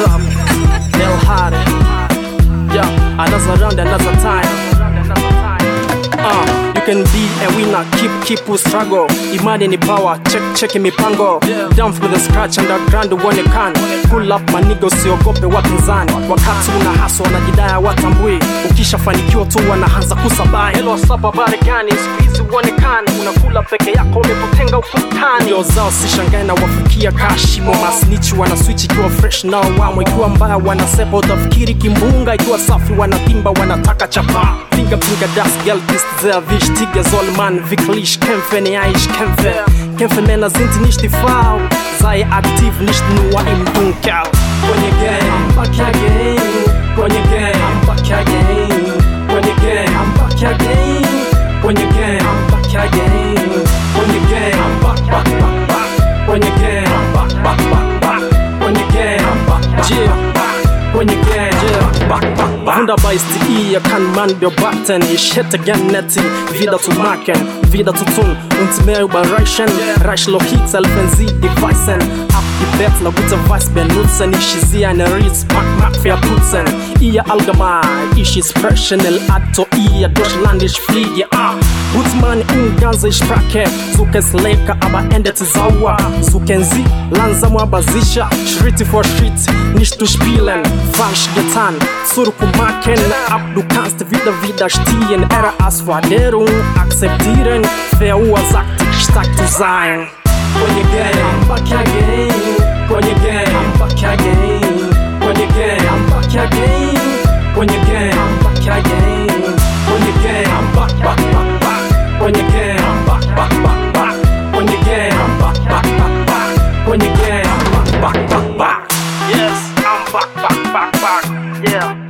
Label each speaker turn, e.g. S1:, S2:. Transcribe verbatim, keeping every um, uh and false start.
S1: up? Del Hardy. Yeah, another round, another time. Uh, you can be a winner, keep, keep who struggle. Imani ni power, check, check mipango. Down from the scratch, underground uone can. Pull up manigo, usiogope wapinzani. Wakati una hustle, wanajidaya watambui. Ukishafanikiwa tu wanaanza kusabai. Hello, what's habari gani? Squeeze uonekane. Unakula peke yako, umepotenga ukutani. Ndio zao sishangae na wafikia kashimo. Masnichi wana switch ikiwa fresh nao wamo. Ikiwa mbaya wanasepa utafikiri kimbunga. Ikiwa safi wanapimba wanataka chapa. Finger finger das geld ist sehr wichtig. Er soll man wirklich kämpfen, ja ich kämpfe. Kämpfe Männer sind nicht die Frau. Sei aktiv, nicht nur im Dunkel. Kwenye game, I'm back again. Kwenye game, I'm back again. Kwenye game, I'm back again. Kwenye game, I'm back again. Kwenye game, I'm back, back, back, back. Kwenye game, I'm back, back, back, back. Kwenye game, I'm back, back, back, back. Kwenye game, yeah, back, back, back. Wunderbar ist die Ehe, kann man beobachten. Ich hätte gern nette wieder zu machen, wieder zu tun und mehr überreichen. Reichlich Hits helfen sie die Weißen. Ab die Bettler gute Weiß benutzen. Ich sehe eine Ritz, Pack, Mark verputzen. Ihr allgemein, ich ist personal. Also ihr Deutschland, ich fliege. Ah, gut man in ganze Sprache. Suche es lecker, aber endet sauer. Suchen sie langsam, aber sicher. Schritt vor Schritt, nicht zu spielen. Falsch getan, zurückmachen. Ab du kannst wieder widerstehen. Ehre als Veränderung akzeptieren. Verursacht, stark zu sein. Kwenye game, I'm back again. Kwenye game, I'm back again. Kwenye game, I'm back again. Kwenye game, I'm back again. Kwenye game, I'm back, back, back, back. Kwenye game, I'm back, back, back, back. Kwenye game, I'm back, back, back, back. Kwenye game, I'm back, back, back, back. Yes, I'm back, back, back, back. Yeah.